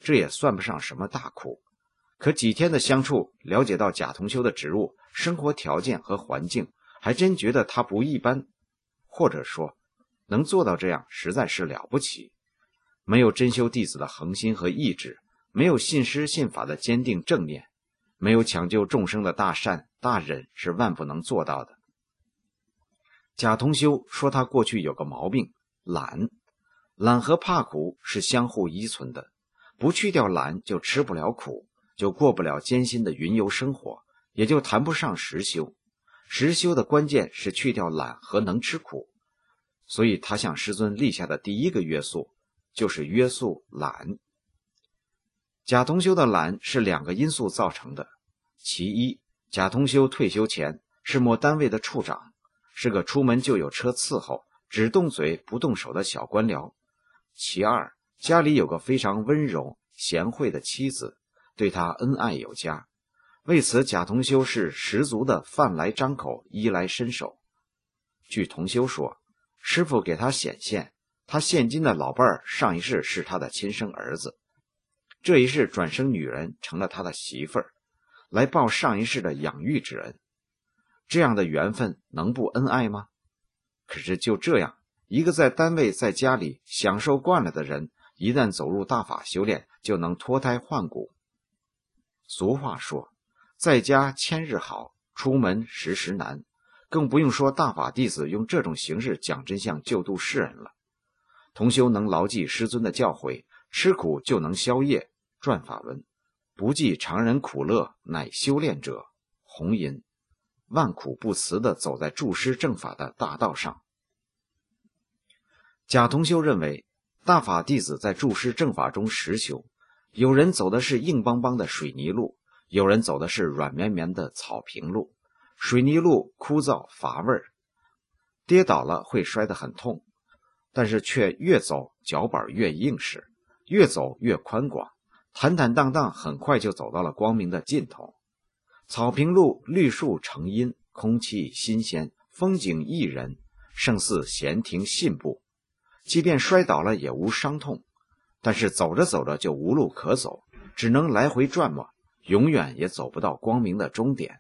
这也算不上什么大苦。可几天的相处，了解到贾同修的职务、生活条件和环境，还真觉得他不一般，或者说能做到这样实在是了不起。没有真修弟子的恒心和意志，没有信师信法的坚定正念，没有抢救众生的大善大忍，是万不能做到的。贾同修说他过去有个毛病，懒。懒和怕苦是相互依存的，不去掉懒就吃不了苦，就过不了艰辛的云游生活，也就谈不上实修。实修的关键是去掉懒和能吃苦，所以他向师尊立下的第一个约束就是约束懒。贾同修的懒是2个因素造成的。其一，贾同修退休前是某单位的处长，是个出门就有车伺候，只动嘴不动手的小官僚。其二，家里有个非常温柔贤惠的妻子，对他恩爱有加。为此贾同修是十足的饭来张口，衣来伸手。据同修说，师父给他显现，他现今的老伴儿上一世是他的亲生儿子，这一世转生女人成了他的媳妇儿，来报上一世的养育之恩。这样的缘分能不恩爱吗？可是就这样，一个在单位在家里享受惯了的人，一旦走入大法修炼，就能脱胎换骨。俗话说，在家千日好，出门时时难，更不用说大法弟子用这种形式讲真相救度世人了。同修能牢记师尊的教诲，吃苦就能消业。转法轮，不计常人苦乐，乃修炼者。红吟，万苦不辞地走在助师正法的大道上。贾同修认为，大法弟子在助师正法中实修，有人走的是硬邦邦的水泥路，有人走的是软绵绵的草坪路。水泥路枯燥乏味，跌倒了会摔得很痛，但是却越走脚板越硬实，越走越宽广，坦坦荡荡，很快就走到了光明的尽头。草坪路绿树成荫，空气新鲜，风景宜人，胜似闲庭信步。即便摔倒了也无伤痛，但是走着走着就无路可走，只能来回转磨，永远也走不到光明的终点。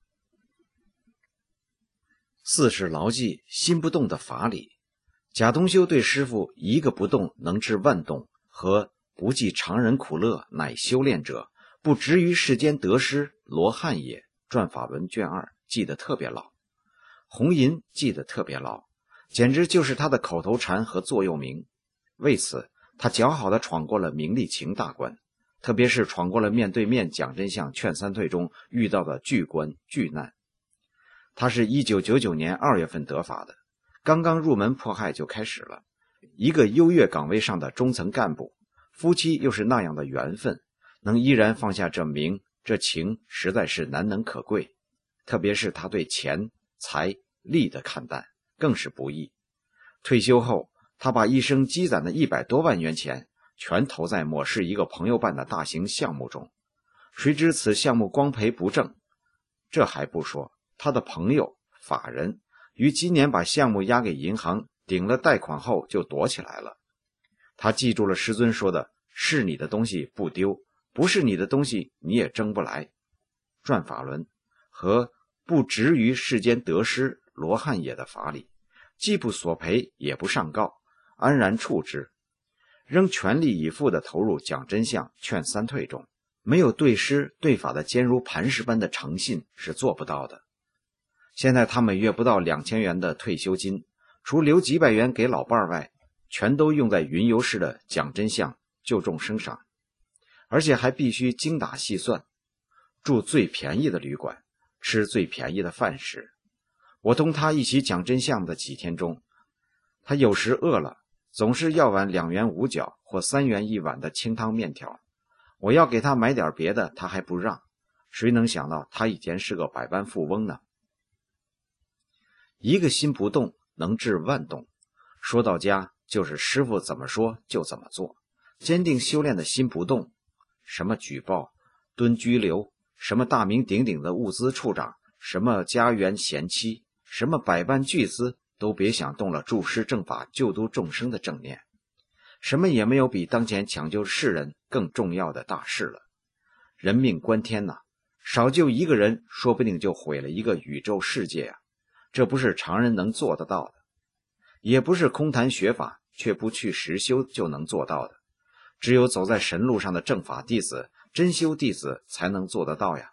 四是牢记心不动的法理。贾同修对师父一个不动能治万动和不计常人苦乐，乃修炼者，不执于世间得失，罗汉也。转法文卷2记得特别牢，红吟记得特别牢，简直就是他的口头禅和座右铭。为此他较好地闯过了名利情大关，特别是闯过了面对面讲真相劝三退中遇到的巨关巨难。他是1999年2月份得法的，刚刚入门迫害就开始了。一个优越岗位上的中层干部，夫妻又是那样的缘分，能依然放下这名这情，实在是难能可贵。特别是他对钱财利的看淡，更是不易。退休后，他把一生积攒的100多万元钱全投在某市一个朋友办的大型项目中，谁知此项目光赔不挣。这还不说，他的朋友法人于今年把项目押给银行，顶了贷款后就躲起来了。他记住了师尊说的，是你的东西不丢，不是你的东西你也争不来。转法轮和不执于世间得失，罗汉也的法理，既不索赔也不上告，安然处之，仍全力以赴地投入讲真相劝三退中。没有对师对法的坚如磐石般的诚信是做不到的。现在他每月不到2000元的退休金，除留几百元给老伴儿外，全都用在云游式的讲真相救众生上，而且还必须精打细算，住最便宜的旅馆，吃最便宜的饭食。我同他一起讲真相的几天中，他有时饿了，总是要碗2元5角或3元1碗的清汤面条。我要给他买点别的，他还不让。谁能想到他以前是个百万富翁呢？一个心不动，能治万动。说到家，就是师父怎么说就怎么做。坚定修炼的心不动，什么举报、蹲拘留，什么大名鼎鼎的物资处长，什么家园贤妻，什么百般巨资，都别想动了助师正法救度众生的正念。 什么也没有比当前抢救世人更重要的大事了。人命关天呐，少救一个人，说不定就毁了一个宇宙世界啊！这不是常人能做得到的，也不是空谈学法却不去实修就能做到的。只有走在神路上的正法弟子、真修弟子才能做得到呀。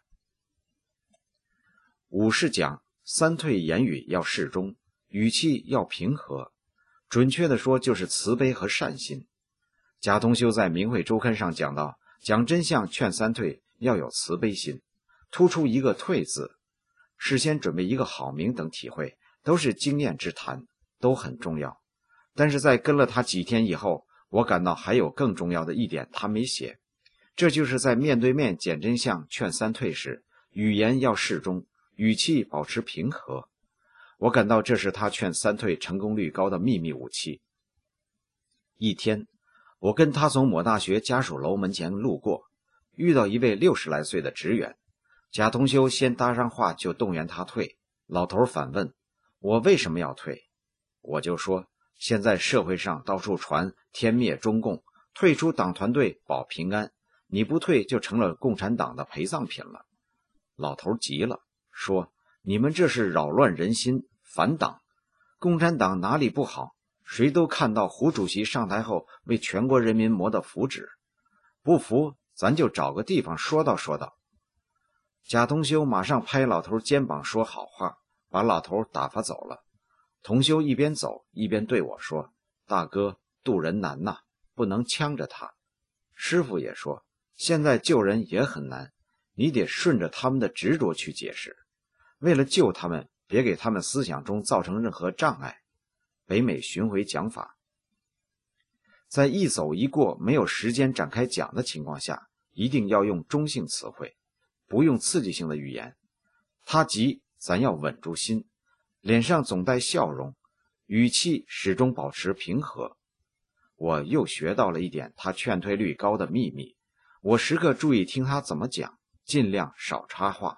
武士讲三退言语要适中，语气要平和，准确的说就是慈悲和善心。贾同修在《明慧周刊》上讲到，讲真相劝三退要有慈悲心，突出一个退字，事先准备一个好名等体会，都是经验之谈，都很重要。但是在跟了他几天以后，我感到还有更重要的一点他没写，这就是在面对面讲真相劝三退时，语言要适中，语气保持平和。我感到这是他劝三退成功率高的秘密武器。一天，我跟他从某大学家属楼门前路过，遇到一位60来岁的职员。贾同修先搭上话就动员他退，老头反问我为什么要退。我就说现在社会上到处传天灭中共，退出党团队保平安，你不退就成了共产党的陪葬品了。老头急了，说你们这是扰乱人心，反党，共产党哪里不好？谁都看到胡主席上台后为全国人民谋的福祉，不服咱就找个地方说道说道。贾同修马上拍老头肩膀说好话，把老头打发走了。同修一边走一边对我说，大哥，渡人难呐，不能呛着他。师父也说，现在救人也很难，你得顺着他们的执着去解释，为了救他们，别给他们思想中造成任何障碍。北美巡回讲法，在一走一过没有时间展开讲的情况下，一定要用中性词汇，不用刺激性的语言。他急，咱要稳住心，脸上总带笑容，语气始终保持平和。我又学到了一点他劝退率高的秘密，我时刻注意听他怎么讲，尽量少插话。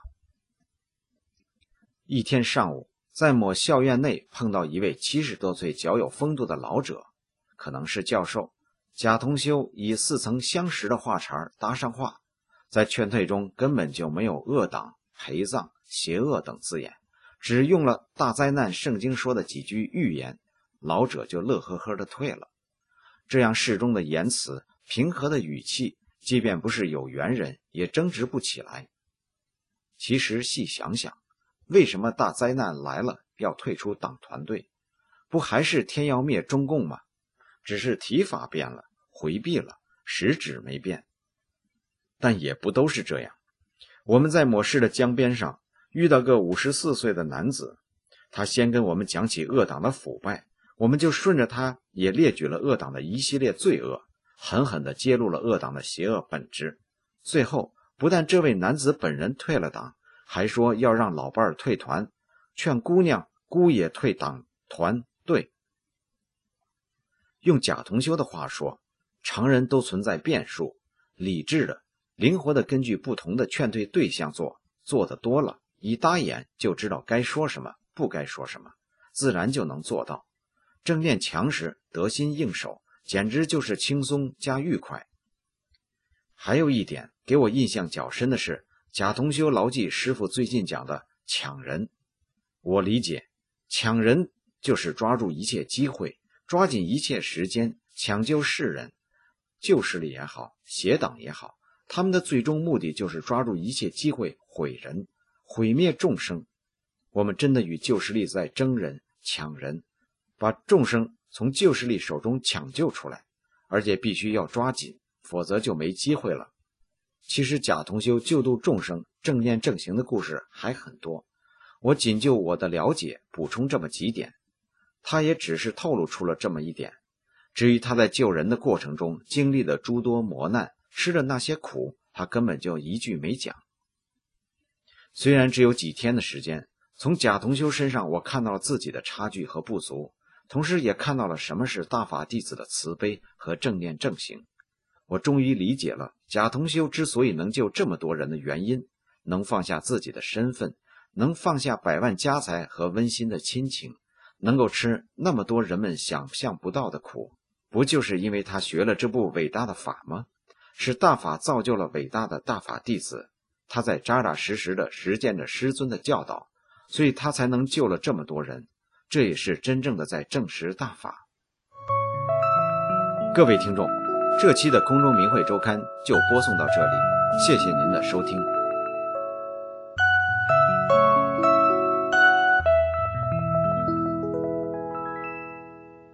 一天上午，在某校院内碰到一位70多岁较有风度的老者，可能是教授。贾同修以似曾相识的话茬搭上话，在劝退中根本就没有恶党、陪葬、邪恶等字眼，只用了大灾难圣经说的几句预言，老者就乐呵呵地退了。这样适中的言辞，平和的语气，即便不是有缘人也争执不起来。其实细想想，为什么大灾难来了要退出党团队？不还是天要灭中共吗？只是提法变了，回避了，实质没变。但也不都是这样。我们在某市的江边上遇到个54岁的男子，他先跟我们讲起恶党的腐败，我们就顺着他也列举了恶党的一系列罪恶，狠狠地揭露了恶党的邪恶本质。最后不但这位男子本人退了党，还说要让老伴儿退团，劝姑娘姑也退党团队。用贾同修的话说，常人都存在变数，理智的、灵活的根据不同的劝退对象做得多了，一搭眼就知道该说什么，不该说什么，自然就能做到。正念强时，得心应手，简直就是轻松加愉快。还有一点给我印象较深的是，贾同修牢记师父最近讲的抢人。我理解，抢人就是抓住一切机会，抓紧一切时间，抢救世人。旧势力也好，邪党也好，他们的最终目的就是抓住一切机会毁人，毁灭众生。我们真的与旧势力在争人、抢人，把众生从旧势力手中抢救出来，而且必须要抓紧，否则就没机会了。其实贾同修救度众生、正念正行的故事还很多，我仅就我的了解补充这么几点，他也只是透露出了这么一点。至于他在救人的过程中经历的诸多磨难，吃的那些苦，他根本就一句没讲。虽然只有几天的时间，从贾同修身上我看到了自己的差距和不足，同时也看到了什么是大法弟子的慈悲和正念正行。我终于理解了贾同修之所以能救这么多人的原因，能放下自己的身份，能放下百万家财和温馨的亲情，能够吃那么多人们想象不到的苦， 不就是因为他学了这部伟大的法吗？是大法造就了伟大的大法弟子，他在扎扎实实地实践着师尊的教导，所以他才能救了这么多人，这也是真正的在证实大法。各位听众，这期的空中明慧周刊就播送到这里，谢谢您的收听。